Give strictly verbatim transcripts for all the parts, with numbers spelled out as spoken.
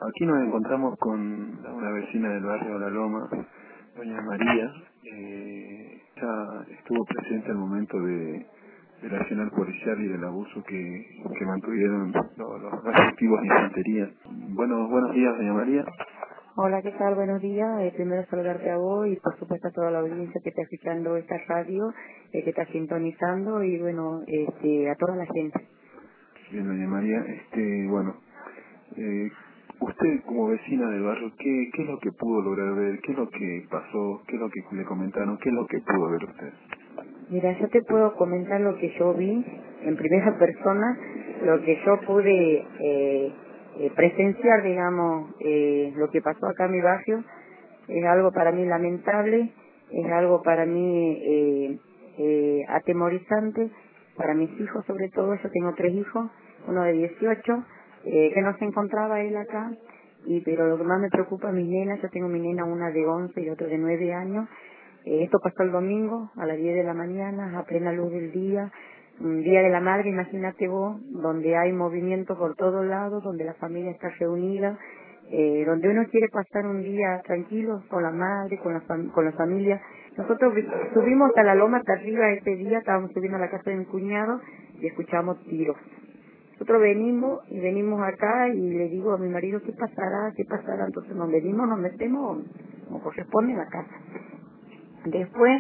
Aquí nos encontramos con una vecina del barrio La Loma, doña María. Eh, ella estuvo presente al momento de, del accionar policial y del abuso que, que mantuvieron los, los respectivos de infantería. Bueno, buenos días, doña María. Hola, ¿qué tal? Buenos días. Eh, primero saludarte a vos y por supuesto a toda la audiencia que está escuchando esta radio, eh, que está sintonizando y bueno, este, a toda la gente. Bien, doña María. Este, bueno, eh, usted como vecina del barrio, ¿qué, ¿qué es lo que pudo lograr ver? ¿Qué es lo que pasó? ¿Qué es lo que le comentaron? ¿Qué es lo que pudo ver usted? Mira, yo te puedo comentar lo que yo vi en primera persona, lo que yo pude eh, eh, presenciar, digamos, eh, lo que pasó acá en mi barrio. Es algo para mí lamentable, es algo para mí eh, eh, atemorizante, para mis hijos sobre todo. Yo tengo tres hijos, uno de dieciocho, eh, que no se encontraba él acá, y pero lo que más me preocupa es mis nenas. Yo tengo mi nena, una de once y otra de nueve años. Eh, esto pasó el domingo a las diez de la mañana, a plena luz del día, un día de la madre, imagínate vos, donde hay movimiento por todos lados, donde la familia está reunida, eh, donde uno quiere pasar un día tranquilo con la madre, con la, fam- con la familia. Nosotros vi- subimos a la loma hasta arriba ese día, estábamos subiendo a la casa de mi cuñado y escuchamos tiros. Nosotros venimos y venimos acá y le digo a mi marido, ¿qué pasará? ¿Qué pasará? Entonces nos venimos, nos metemos, como corresponde en la casa. Después,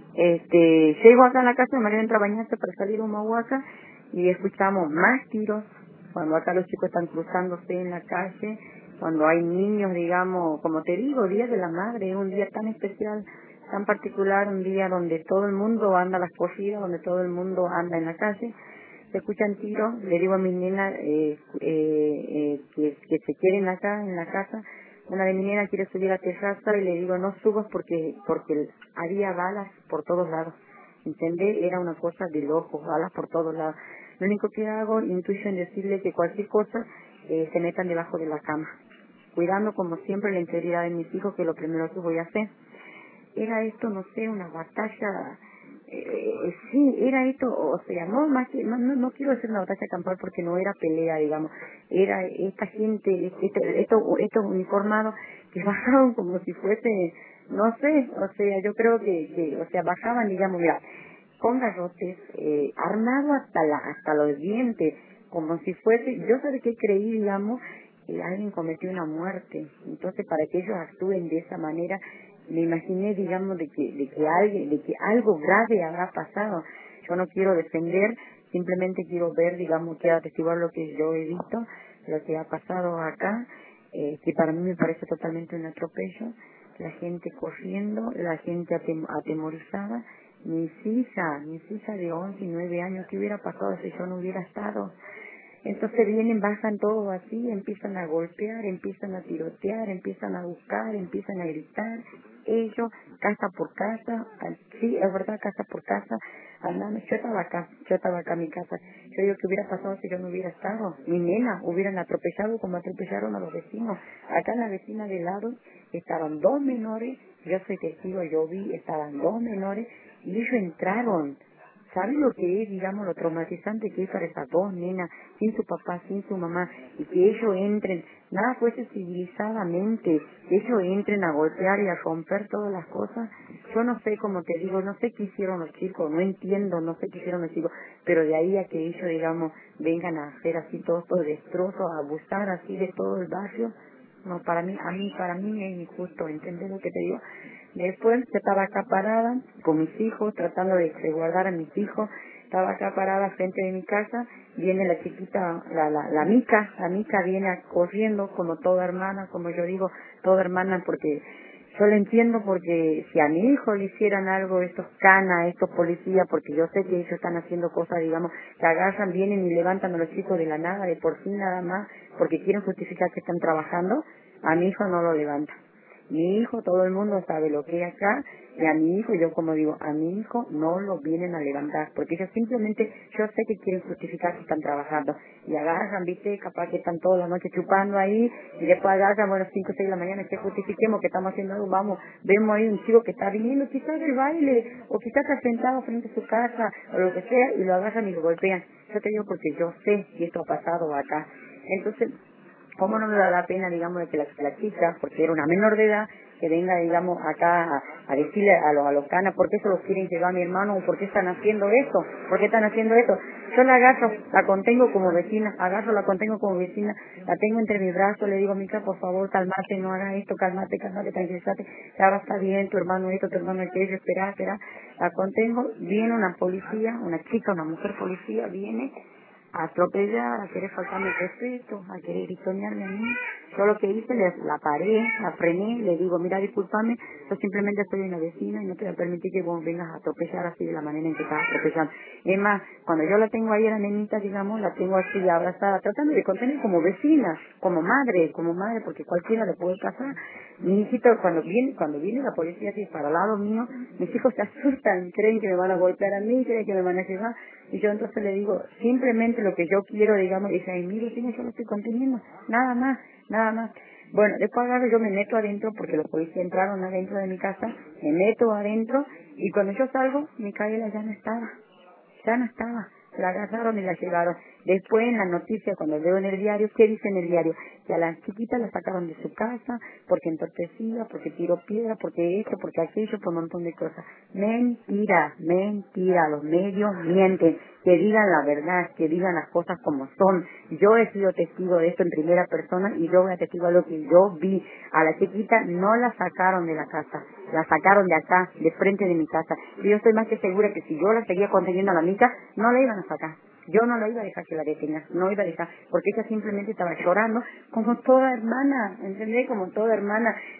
este, llego acá a la casa, mi marido entra a bañarse para salir a Humahuaca y escuchamos más tiros cuando acá los chicos están cruzándose en la calle, cuando hay niños, digamos, como te digo, Día de la Madre, es un día tan especial, tan particular, un día donde todo el mundo anda a las corridas, donde todo el mundo anda en la calle. Se escuchan tiros, le digo a mis nenas eh, eh, eh, que, que se queden acá en la casa. Una de mis nenas quiere subir a la terraza y le digo no subas porque porque había balas por todos lados. ¿Entendés? Era una cosa de locos, balas por todos lados. Lo único que hago, intuyo en decirle que cualquier cosa eh, se metan debajo de la cama, cuidando como siempre la integridad de mis hijos, que es lo primero que voy a hacer. Era esto, no sé, una batalla, eh, sí, era esto, o sea, no más que, no, no, no quiero decir una batalla campal porque no era pelea, digamos, era esta gente, este, estos, estos uniformados que bajaban como si fuese, no sé, o sea, yo creo que, que o sea, bajaban, digamos, mira, con garrotes, eh, armado hasta la, hasta los dientes, como si fuese, yo sabe que creí, digamos, que alguien cometió una muerte. Entonces, para que ellos actúen de esa manera, me imaginé, digamos, de que, de que alguien, de que algo grave habrá pasado. Yo no quiero defender, simplemente quiero ver, digamos, quiero atestiguar lo que yo he visto, lo que ha pasado acá, eh, que para mí me parece totalmente un atropello. La gente corriendo, la gente atem- atemorizada. Mis hijas, mis hijas de once y nueve años, ¿qué hubiera pasado si yo no hubiera estado? Entonces vienen, bajan todo así, empiezan a golpear, empiezan a tirotear, empiezan a buscar, empiezan a gritar. Ellos, casa por casa, al- sí, es verdad, casa por casa, andando. Yo estaba acá, yo estaba acá en mi casa. Yo digo, ¿qué hubiera pasado si yo no hubiera estado? Mi nena hubieran atropellado como atropellaron a los vecinos. Acá en la vecina de lado estaban dos menores, yo soy testigo, yo vi, estaban dos menores y ellos entraron. ¿Sabe lo que es, digamos, lo traumatizante que es para esas dos nenas, sin su papá, sin su mamá, y que ellos entren, nada fuese civilizadamente, que ellos entren a golpear y a romper todas las cosas? Yo no sé, como te digo, no sé qué hicieron los chicos, no entiendo, no sé qué hicieron los chicos, pero de ahí a que ellos, digamos, vengan a hacer así todos estos destrozos, a abusar así de todo el barrio, no, para mí, a mí, para mí es injusto, ¿entendés lo que te digo? Después yo estaba acá parada con mis hijos, tratando de resguardar a mis hijos. Estaba acá parada frente de mi casa, viene la chiquita, la, la, la Mica, la Mica viene a- corriendo como toda hermana, como yo digo, toda hermana, porque yo lo entiendo, porque si a mi hijo le hicieran algo estos canas, estos policías, porque yo sé que ellos están haciendo cosas, digamos, que agarran, vienen y levantan a los chicos de la nada, de por sí nada más, porque quieren justificar que están trabajando, a mi hijo no lo levanta. Mi hijo, todo el mundo sabe lo que es acá, y a mi hijo, yo como digo, a mi hijo no lo vienen a levantar, porque ellos simplemente, yo sé que quieren justificar que están trabajando, y agarran, viste, capaz que están toda la noche chupando ahí, y después agarran, bueno, cinco o seis de la mañana, que justifiquemos que estamos haciendo algo, vamos, vemos ahí un chico que está viniendo quizás del baile, o quizás está sentado frente a su casa, o lo que sea, y lo agarran y lo golpean. Yo te digo porque yo sé que esto ha pasado acá. Entonces, ¿Cómo no me da la pena, digamos, de que la, la chica, porque era una menor de edad, que venga, digamos, acá a, a decirle a los, a los canas por qué se los quieren llevar a mi hermano o por qué están haciendo eso? ¿Por qué están haciendo eso? Yo la agarro, la contengo como vecina, agarro, la contengo como vecina, la tengo entre mis brazos, le digo, Mica, por favor, calmate, no hagas esto, calmate, calmate, tranquilízate, ya va a estar bien, tu hermano esto, tu hermano aquello, espera, espera. La contengo, viene una policía, una chica, una mujer policía, viene a atropellar, a querer faltarme el respeto, a querer gritonearme a mí. Yo lo que hice, le, la paré, la frené, le digo, mira, discúlpame, yo simplemente soy una vecina y no te voy a permitir que vos vengas a atropellar así de la manera en que estás atropellando. Es más, cuando yo la tengo ahí a la nenita, digamos, la tengo así abrazada, tratando de contener como vecina, como madre, como madre, porque cualquiera le puede pasar. Mi hijito, cuando viene, cuando viene la policía así para el lado mío, mis hijos se asustan, creen que me van a golpear a mí, creen que me van a llevar. Y yo entonces le digo, simplemente lo que yo quiero, digamos, dice, ay, mire, señor, yo lo estoy conteniendo, nada más, nada más. Bueno, después agarro, yo me meto adentro, porque los policías entraron adentro de mi casa, me meto adentro, y cuando yo salgo, Micaela ya no estaba, ya no estaba. La agarraron y la llevaron. Después en la noticia, cuando veo en el diario, ¿qué dice en el diario? Que a la chiquita la sacaron de su casa porque entorpecía, porque tiró piedra, porque esto, porque aquello, por un montón de cosas. Mentira, mentira. Los medios mienten. Que digan la verdad, que digan las cosas como son. Yo he sido testigo de esto en primera persona y yo voy a testificar lo que yo vi. A la chiquita no la sacaron de la casa, la sacaron de acá, de frente de mi casa. Y yo estoy más que segura que si yo la seguía conteniendo a la mica, no la iban a sacar. Yo no la iba a dejar que la detengan, no iba a dejar, porque ella simplemente estaba llorando como toda hermana, ¿entendés? Como toda hermana.